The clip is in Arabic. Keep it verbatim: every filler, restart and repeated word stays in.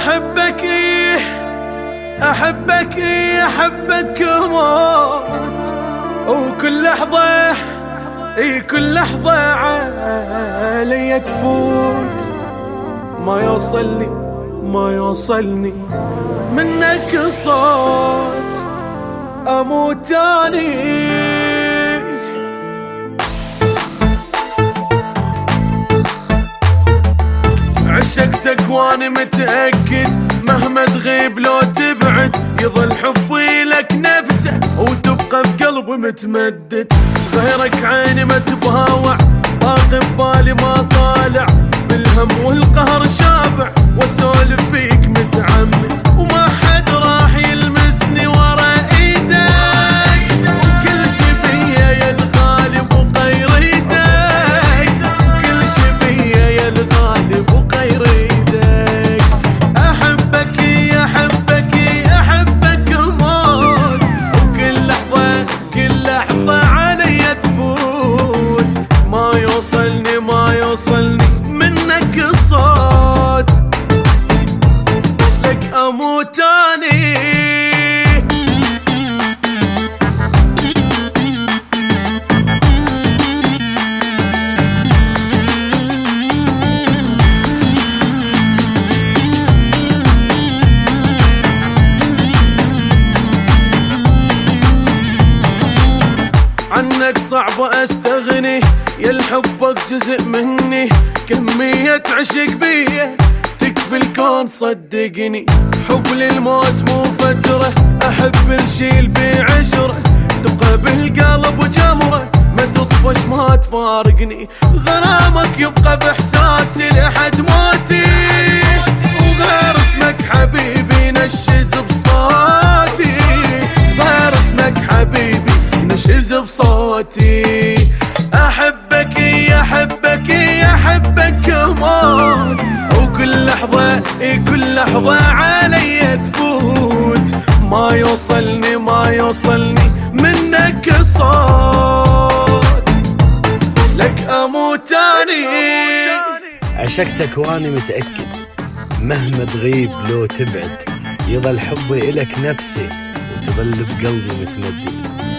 أحبك إيه أحبك إيه أحبك موت، وكل لحظة إيه كل لحظة علي تفوت، ما يوصلني ما يوصلني منك صوت، أموت أني. عشقتك وانا متأكد مهما تغيب لو تبعد يظل حبي لك نفسه وتبقى بقلبي متمدد. غيرك عيني ما تبهاوع، باقي ببالي ما طالع، بالهم والقهر شابع واسولف فيك متعمد، وما حد راح يلمسني ورا ايدك، كل شي بيا يا الغالب وغير ايدك، كل شي بيا يا الغالب وغير ايدك. احبك يا احبك يا احبك موت، وكل لحظة كل لحظة علي تفوت، ما يوصلني ما يوصلني منك صوت، لك اموت اني. عنك صعب استغني يا الحبك جزء مني، كمية عشق بيه تكفي الكون صدقني، حب للموت مو فترة، احب الشيل بعشرة، تبقى بالقلب وجمرة ما تطفش ما تفارقني، غرامك يبقى باحساسي لحد موتي، وغير اسمك حبيبي نشز بصوتي، غير اسمك حبيبي نشز بصوتي. احبك يا احبك يا احبك موت، وكل لحظة كل لحظة علي تفوت، ما يوصلني ما يوصلني منك صوت، لك اموت اني. عشقتك وانا متأكد مهما تغيب لو تبعد يظل حبي إلك نفسي وتظل بقلبي متمدد.